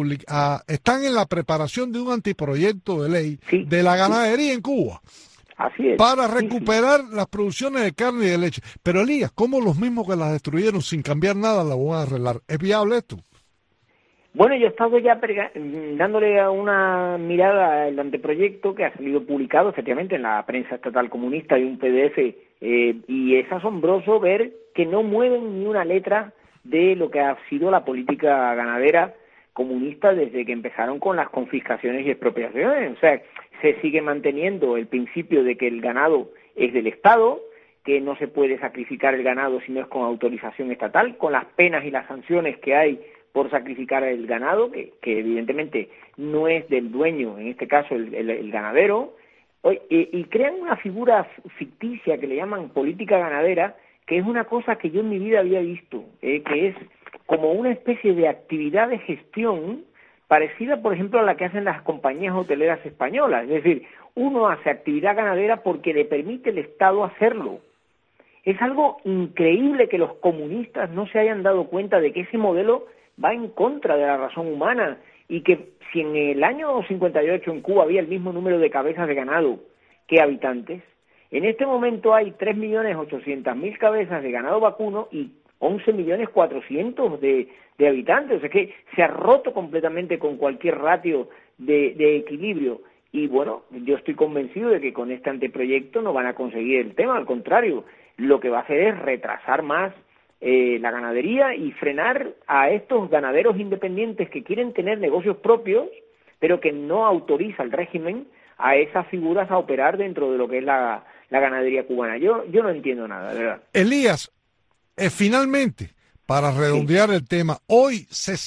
están en la preparación de un anteproyecto de ley de la ganadería en Cuba. Así es. Para recuperar las producciones de carne y de leche. Pero Elías, ¿cómo los mismos que las destruyeron sin cambiar nada la van a arreglar? ¿Es viable esto? Bueno, yo he estado ya dándole una mirada al anteproyecto que ha salido publicado efectivamente en la prensa estatal comunista y un PDF, y es asombroso ver que no mueven ni una letra de lo que ha sido la política ganadera comunista desde que empezaron con las confiscaciones y expropiaciones. O sea, se sigue manteniendo el principio de que el ganado es del Estado, que no se puede sacrificar el ganado si no es con autorización estatal, con las penas y las sanciones que hay por sacrificar el ganado, que evidentemente no es del dueño, en este caso el ganadero, y crean una figura ficticia que le llaman política ganadera, que es una cosa que yo en mi vida había visto, que es como una especie de actividad de gestión parecida, por ejemplo, a la que hacen las compañías hoteleras españolas. Es decir, uno hace actividad ganadera porque le permite el Estado hacerlo. Es algo increíble que los comunistas no se hayan dado cuenta de que ese modelo va en contra de la razón humana, y que si en el año 58 en Cuba había el mismo número de cabezas de ganado que habitantes, en este momento hay 3.800.000 cabezas de ganado vacuno y 11.400.000 de habitantes. O sea que se ha roto completamente con cualquier ratio de equilibrio. Y bueno, yo estoy convencido de que con este anteproyecto no van a conseguir el tema, al contrario, lo que va a hacer es retrasar más la ganadería y frenar a estos ganaderos independientes que quieren tener negocios propios, pero que no autoriza el régimen a esas figuras a operar dentro de lo que es la ganadería cubana. Yo no entiendo nada, de verdad. Elías, finalmente, para redondear el tema, hoy,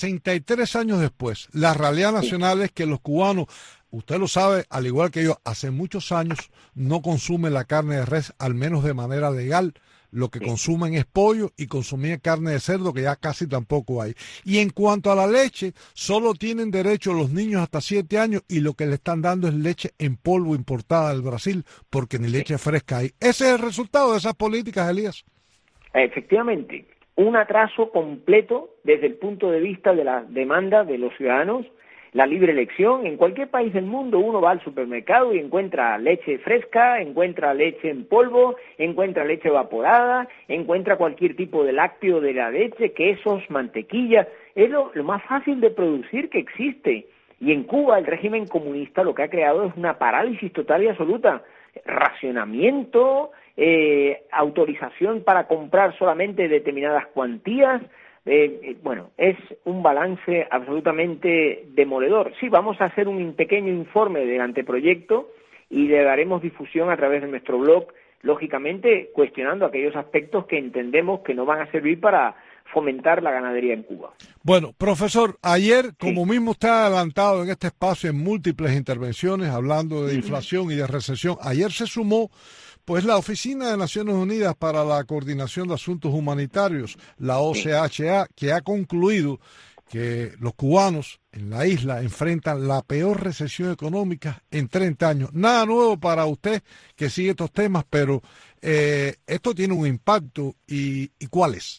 63 años después, la realidad nacional es que los cubanos, usted lo sabe, al igual que yo, hace muchos años no consumen la carne de res, al menos de manera legal. Lo que consumen es pollo y consumir carne de cerdo, que ya casi tampoco hay. Y en cuanto a la leche, solo tienen derecho los niños hasta 7 años, y lo que le están dando es leche en polvo importada del Brasil, porque ni leche fresca hay. Ese es el resultado de esas políticas, Elías. Efectivamente, un atraso completo desde el punto de vista de la demanda de los ciudadanos, la libre elección. En cualquier país del mundo uno va al supermercado y encuentra leche fresca, encuentra leche en polvo, encuentra leche evaporada, encuentra cualquier tipo de lácteo de la leche, quesos, mantequilla. Es lo más fácil de producir que existe. Y en Cuba el régimen comunista lo que ha creado es una parálisis total y absoluta. Racionamiento, autorización para comprar solamente determinadas cuantías. Bueno, es un balance absolutamente demoledor. Sí, vamos a hacer un pequeño informe del anteproyecto y le daremos difusión a través de nuestro blog, lógicamente cuestionando aquellos aspectos que entendemos que no van a servir para fomentar la ganadería en Cuba. Bueno, profesor, ayer, como mismo usted ha adelantado en este espacio en múltiples intervenciones, hablando de inflación y de recesión, ayer se sumó pues la Oficina de Naciones Unidas para la Coordinación de Asuntos Humanitarios, la OCHA, que ha concluido que los cubanos en la isla enfrentan la peor recesión económica en 30 años. Nada nuevo para usted que sigue estos temas, pero esto tiene un impacto. ¿Y cuál es?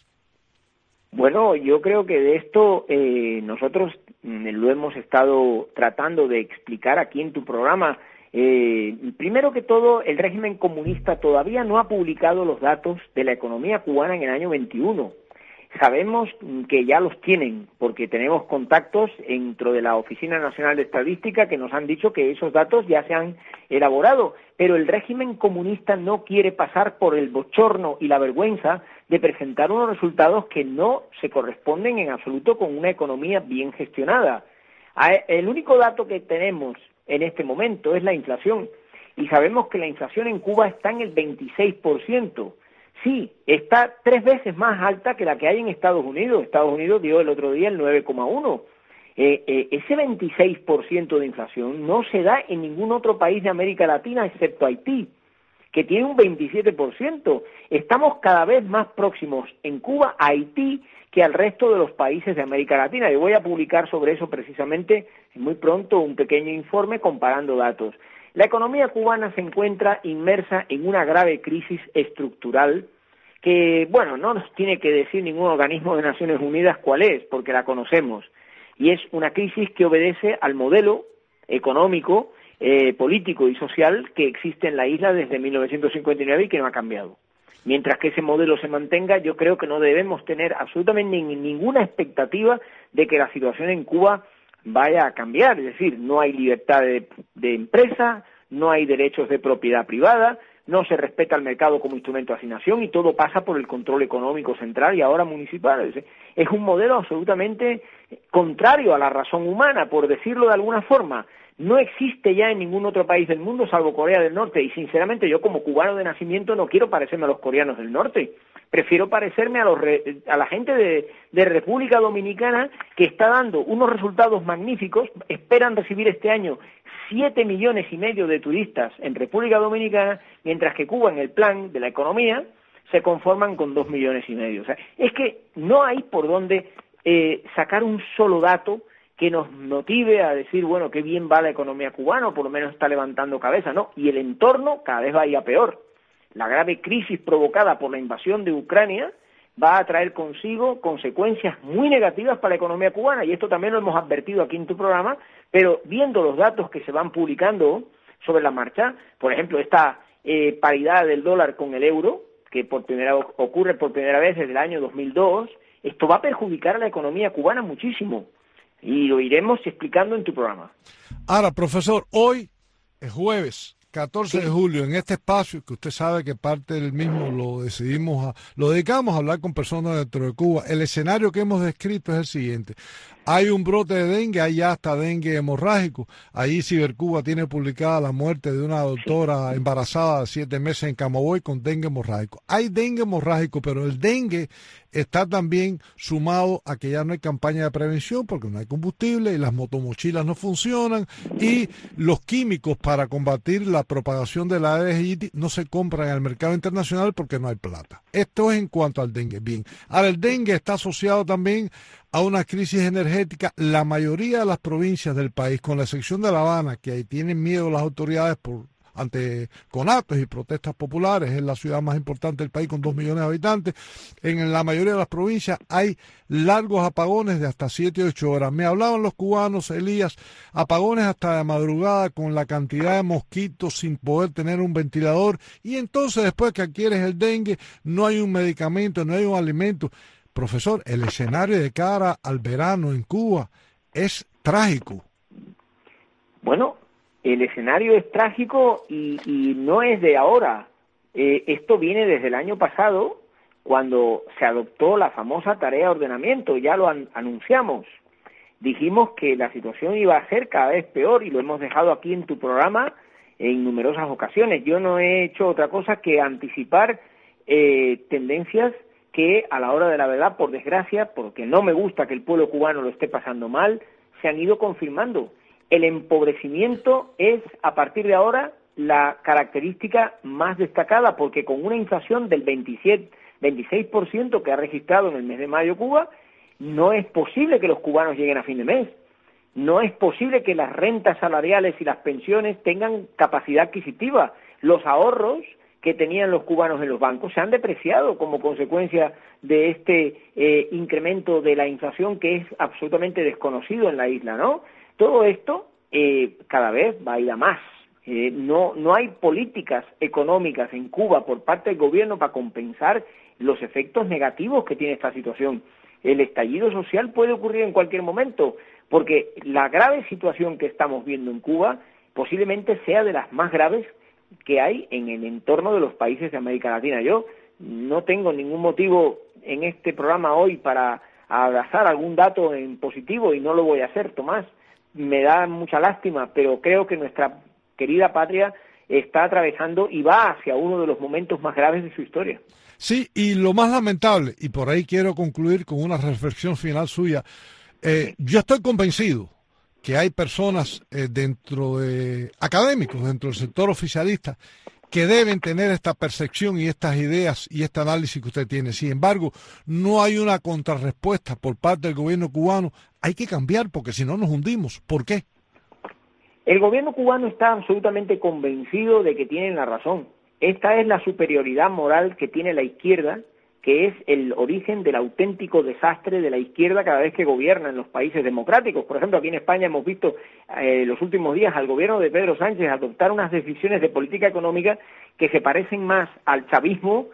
Bueno, yo creo que de esto nosotros lo hemos estado tratando de explicar aquí en tu programa. Primero que todo, el régimen comunista todavía no ha publicado los datos de la economía cubana en el año 21. Sabemos que ya los tienen, porque tenemos contactos dentro de la Oficina Nacional de Estadística que nos han dicho que esos datos ya se han elaborado, pero el régimen comunista no quiere pasar por el bochorno y la vergüenza de presentar unos resultados que no se corresponden en absoluto con una economía bien gestionada. El único dato que tenemos en este momento es la inflación, y sabemos que la inflación en Cuba está en el 26%. Sí, está 3 veces más alta que la que hay en Estados Unidos. Estados Unidos dio el otro día el 9,1%. Ese 26% de inflación no se da en ningún otro país de América Latina excepto Haití, que tiene un 27%. Estamos cada vez más próximos en Cuba a Haití que al resto de los países de América Latina. Yo voy a publicar sobre eso precisamente muy pronto un pequeño informe comparando datos. La economía cubana se encuentra inmersa en una grave crisis estructural que, bueno, no nos tiene que decir ningún organismo de Naciones Unidas cuál es, porque la conocemos. Y es una crisis que obedece al modelo económico, político y social que existe en la isla desde 1959 y que no ha cambiado. Mientras que ese modelo se mantenga, yo creo que no debemos tener absolutamente ninguna expectativa de que la situación en Cuba vaya a cambiar. Es decir, no hay libertad de empresa, no hay derechos de propiedad privada, no se respeta el mercado como instrumento de asignación y todo pasa por el control económico central y ahora municipal. Es un modelo absolutamente contrario a la razón humana, por decirlo de alguna forma. No existe ya en ningún otro país del mundo, salvo Corea del Norte, y sinceramente yo como cubano de nacimiento no quiero parecerme a los coreanos del norte, prefiero parecerme a la gente de República Dominicana, que está dando unos resultados magníficos. Esperan recibir este año 7,5 millones de turistas en República Dominicana, mientras que Cuba, en el plan de la economía, se conforman con 2,5 millones. O sea, es que no hay por dónde sacar un solo dato que nos motive a decir, bueno, qué bien va la economía cubana, o por lo menos está levantando cabeza, ¿no? Y el entorno cada vez va a ir a peor. La grave crisis provocada por la invasión de Ucrania va a traer consigo consecuencias muy negativas para la economía cubana, y esto también lo hemos advertido aquí en tu programa, pero viendo los datos que se van publicando sobre la marcha, por ejemplo, esta paridad del dólar con el euro, que ocurre por primera vez desde el año 2002, esto va a perjudicar a la economía cubana muchísimo, y lo iremos explicando en tu programa. Ahora, profesor, hoy es jueves 14 de julio, en este espacio, que usted sabe que parte del mismo lo dedicamos a hablar con personas dentro de Cuba. El escenario que hemos descrito es el siguiente. Hay un brote de dengue, hay hasta dengue hemorrágico. Ahí Cibercuba tiene publicada la muerte de una doctora embarazada de 7 meses en Camagüey con dengue hemorrágico. Hay dengue hemorrágico, pero el dengue está también sumado a que ya no hay campaña de prevención porque no hay combustible y las motomochilas no funcionan y los químicos para combatir la propagación de la Aedes no se compran en el mercado internacional porque no hay plata. Esto es en cuanto al dengue. Bien, ahora el dengue está asociado también a una crisis energética. La mayoría de las provincias del país, con la excepción de La Habana, que ahí tienen miedo las autoridades ante conatos y protestas populares, es la ciudad más importante del país con 2 millones de habitantes. En la mayoría de las provincias hay largos apagones de hasta 7 o 8 horas. Me hablaban los cubanos, Elías, apagones hasta de madrugada con la cantidad de mosquitos sin poder tener un ventilador, y entonces después que adquieres el dengue no hay un medicamento, no hay un alimento. Profesor, el escenario de cara al verano en Cuba es trágico. Bueno, el escenario es trágico y no es de ahora. Esto viene desde el año pasado, cuando se adoptó la famosa tarea de ordenamiento. Ya lo anunciamos. Dijimos que la situación iba a ser cada vez peor y lo hemos dejado aquí en tu programa en numerosas ocasiones. Yo no he hecho otra cosa que anticipar tendencias que a la hora de la verdad, por desgracia, porque no me gusta que el pueblo cubano lo esté pasando mal, se han ido confirmando. El empobrecimiento es, a partir de ahora, la característica más destacada, porque con una inflación del 26% que ha registrado en el mes de mayo Cuba, no es posible que los cubanos lleguen a fin de mes. No es posible que las rentas salariales y las pensiones tengan capacidad adquisitiva. Los ahorros que tenían los cubanos en los bancos se han depreciado como consecuencia de este incremento de la inflación que es absolutamente desconocido en la isla, ¿no? Todo esto cada vez va a ir a más. No hay políticas económicas en Cuba por parte del gobierno para compensar los efectos negativos que tiene esta situación. El estallido social puede ocurrir en cualquier momento, porque la grave situación que estamos viendo en Cuba posiblemente sea de las más graves que hay en el entorno de los países de América Latina. Yo no tengo ningún motivo en este programa hoy para abrazar algún dato en positivo y no lo voy a hacer, Tomás. Me da mucha lástima, pero creo que nuestra querida patria está atravesando y va hacia uno de los momentos más graves de su historia. Sí, y lo más lamentable, y por ahí quiero concluir con una reflexión final suya, yo estoy convencido que hay personas dentro de académicos, dentro del sector oficialista, que deben tener esta percepción y estas ideas y este análisis que usted tiene. Sin embargo, no hay una contrarrespuesta por parte del gobierno cubano. Hay que cambiar porque si no nos hundimos. ¿Por qué? El gobierno cubano está absolutamente convencido de que tienen la razón. Esta es la superioridad moral que tiene la izquierda, que es el origen del auténtico desastre de la izquierda cada vez que gobierna en los países democráticos. Por ejemplo, aquí en España hemos visto los últimos días al gobierno de Pedro Sánchez adoptar unas decisiones de política económica que se parecen más al chavismo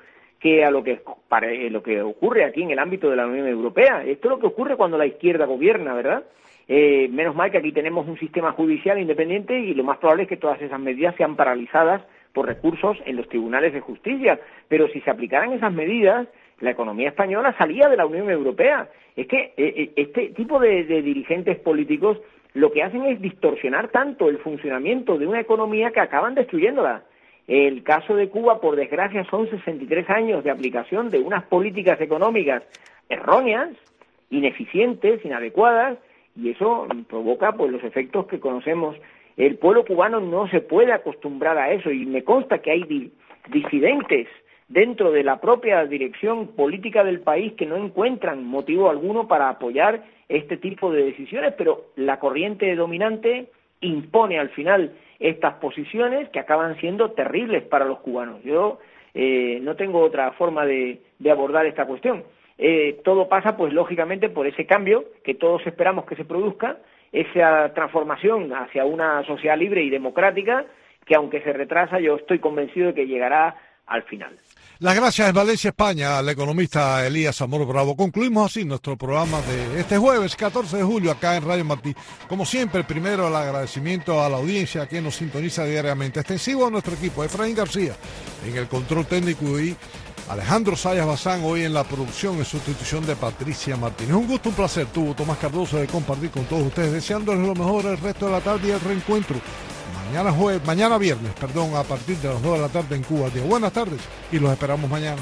que a lo que ocurre aquí en el ámbito de la Unión Europea. Esto es lo que ocurre cuando la izquierda gobierna, ¿verdad? Menos mal que aquí tenemos un sistema judicial independiente y lo más probable es que todas esas medidas sean paralizadas por recursos en los tribunales de justicia. Pero si se aplicaran esas medidas, la economía española salía de la Unión Europea. Es que este tipo de dirigentes políticos lo que hacen es distorsionar tanto el funcionamiento de una economía que acaban destruyéndola. El caso de Cuba, por desgracia, son 63 años de aplicación de unas políticas económicas erróneas, ineficientes, inadecuadas, y eso provoca pues los efectos que conocemos. El pueblo cubano no se puede acostumbrar a eso, y me consta que hay disidentes dentro de la propia dirección política del país que no encuentran motivo alguno para apoyar este tipo de decisiones, pero la corriente dominante impone al final estas posiciones que acaban siendo terribles para los cubanos. Yo no tengo otra forma de abordar esta cuestión. Todo pasa, pues lógicamente, por ese cambio que todos esperamos que se produzca, esa transformación hacia una sociedad libre y democrática, que aunque se retrasa, yo estoy convencido de que llegará al final. Las gracias en Valencia, España, al economista Elías Amor Bravo. Concluimos así nuestro programa de este jueves, 14 de julio, acá en Radio Martí. Como siempre, primero el agradecimiento a la audiencia que nos sintoniza diariamente. Extensivo a nuestro equipo, Efraín García en el control técnico y Alejandro Sayas Bazán hoy en la producción en sustitución de Patricia Martínez. Un gusto, un placer, tuvo Tomás Cardoso de compartir con todos ustedes, deseándoles lo mejor el resto de la tarde y el reencuentro mañana viernes, a partir de las 2 de la tarde en Cuba. Buenas tardes y los esperamos mañana.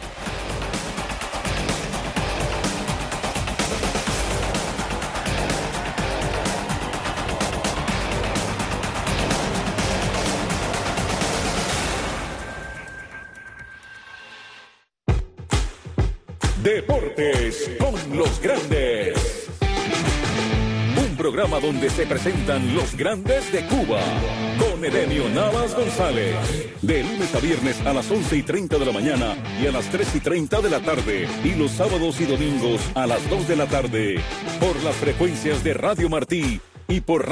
Deportes con los grandes. Un programa donde se presentan los grandes de Cuba. Con Edenio Navas González. De lunes a viernes a las 11:30 de la mañana y a las 3:30 de la tarde. Y los sábados y domingos a las 2 de la tarde. Por las frecuencias de Radio Martí y por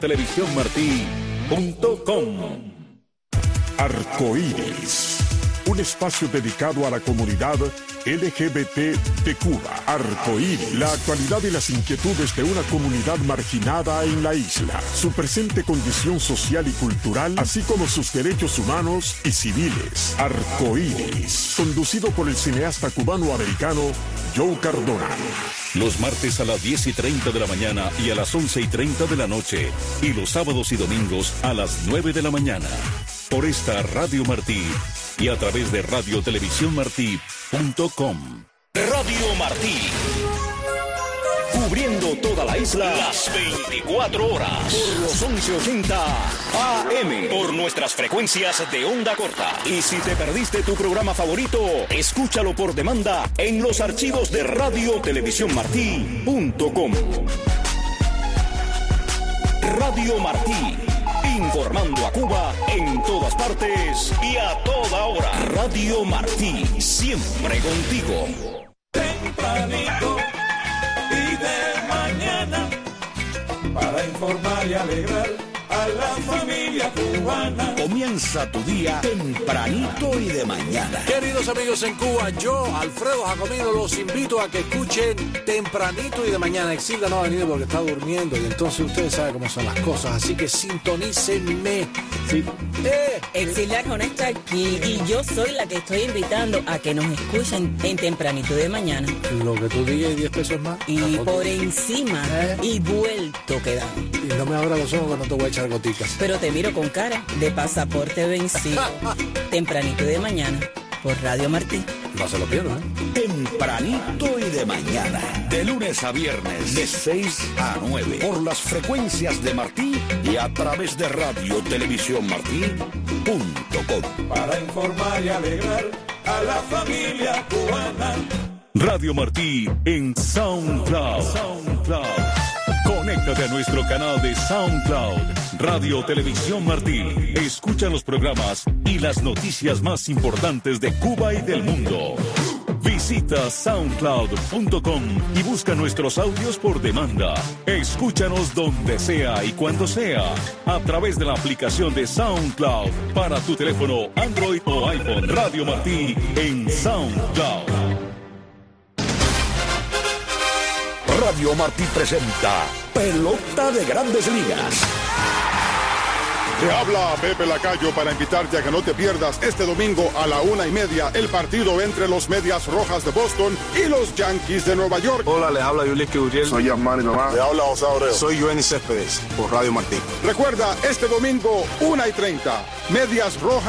radiotelevisiónmartí.com. Arcoíris. Un espacio dedicado a la comunidad LGBT de Cuba. Arcoíris, la actualidad y las inquietudes de una comunidad marginada en la isla, su presente condición social y cultural, así como sus derechos humanos y civiles. Arcoíris, conducido por el cineasta cubano-americano Joe Cardona. Los martes a las 10:30 de la mañana y a las 11:30 de la noche. Y los sábados y domingos a las 9 de la mañana. Por esta Radio Martí y a través de radiotelevisiónmartí.com. Radio Martí. Cubriendo toda la isla las 24 horas. Por los 1180 AM. Por nuestras frecuencias de onda corta. Y si te perdiste tu programa favorito, escúchalo por demanda en los archivos de radiotelevisiónmartí.com. Radio Martí. Informando a Cuba en todas partes y a toda hora. Radio Martí, siempre contigo. Tempranito y de mañana, para informar y alegrar a la familia cubana. Comienza tu día tempranito y de mañana. Queridos amigos en Cuba, yo, Alfredo Jacomino, los invito a que escuchen tempranito y de mañana. Exilda no ha venido porque está durmiendo y entonces ustedes saben cómo son las cosas, así que sintonícenme. Sí. Exilda no está aquí y yo soy la que estoy invitando a que nos escuchen en tempranito de mañana. Lo que tú digas y 10 pesos más. Y por encima y vuelto queda. Y no me abras los ojos que no te voy a echar goticas. Pero te miro con cara de pasaporte vencido. Tempranito de mañana por Radio Martí. No se lo pierdan, Tempranito y de mañana. De lunes a viernes. De 6 a 9. Por las frecuencias de Martí y a través de radiotelevisiónmartí.com. Para informar y alegrar a la familia cubana. Radio Martí en SoundCloud. Conéctate a nuestro canal de SoundCloud, Radio Televisión Martí. Escucha los programas y las noticias más importantes de Cuba y del mundo. Visita soundcloud.com y busca nuestros audios por demanda. Escúchanos donde sea y cuando sea a través de la aplicación de SoundCloud para tu teléfono Android o iPhone. Radio Martí en SoundCloud. Radio Martí presenta Pelota de Grandes Ligas. Te habla Pepe Lacayo para invitarte a que no te pierdas este domingo a la 1:30 el partido entre los Medias Rojas de Boston y los Yankees de Nueva York. Hola, les habla Yulín Uriel. Soy Yasmani Tomás. Le habla José Abreu. Soy Joenny Céspedes por Radio Martí. Recuerda, este domingo 1:30, Medias Rojas